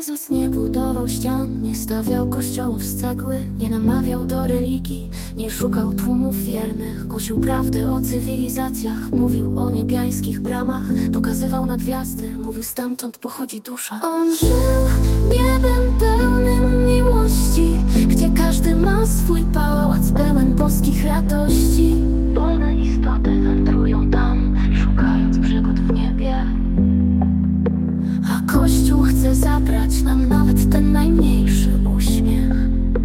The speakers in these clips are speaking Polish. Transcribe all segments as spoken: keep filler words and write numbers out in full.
Jezus nie budował ścian, nie stawiał kościołów z cegły, nie namawiał do religii, nie szukał tłumów wiernych. Głosił prawdę o cywilizacjach, mówił o niebiańskich bramach, pokazywał na gwiazdy, mówił stamtąd pochodzi dusza. On żył niebem pełnym miłości, gdzie każdy ma swój pałac pełen boskich radości. Wolne istoty wędrują tam, szukając przygód w niebie. A Kościół chce zabrać nam nawet ten najmniejszy uśmiech.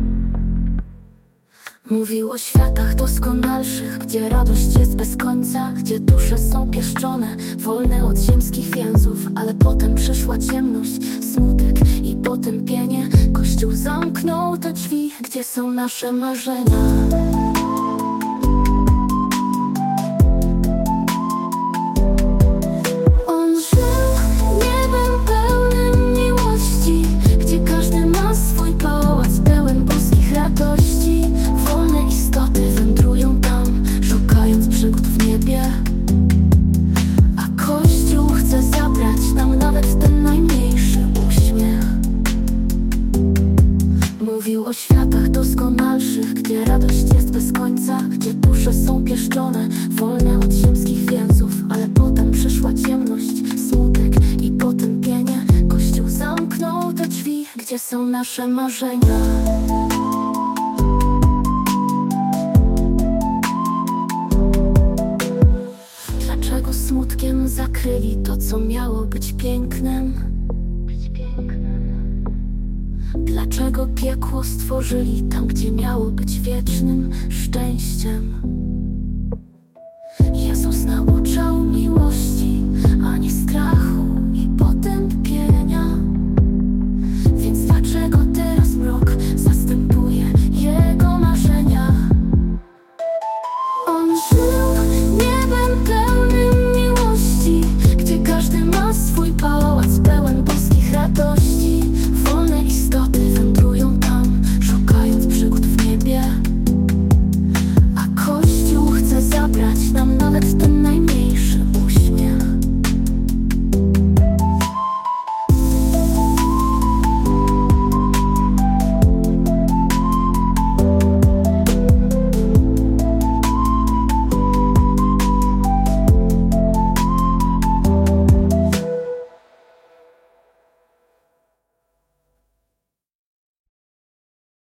Mówił o światach doskonalszych, gdzie radość jest bez końca, gdzie dusze są pieszczone, wolne od ziemskich więzów. Ale potem przyszła ciemność, smutek i potępienie. Kościół zamknął te drzwi, gdzie są nasze marzenia. Wolne istoty wędrują tam, szukając przygód w niebie. A Kościół chce zabrać nam nawet ten najmniejszy uśmiech. Mówił o światach doskonalszych, gdzie radość jest bez końca, gdzie dusze są pieszczone, wolne od ziemskich więzów. Ale potem przyszła ciemność, smutek i potępienie. Kościół zamknął te drzwi, gdzie są nasze marzenia. Dlaczego smutkiem zakryli to, co miało być pięknem? Dlaczego piekło stworzyli tam, gdzie miało być wiecznym szczęściem? Jezus nauczał miłości, a nie strachu i potępienia. Więc dlaczego teraz mrok zastępuje Jego marzenia? On żył niebem pełnym miłości, gdzie każdy ma swój pałac pełen boskich radości. Wolne istoty wędrują tam, szukając przygód w niebie. A Kościół chce zabrać nam nawet ten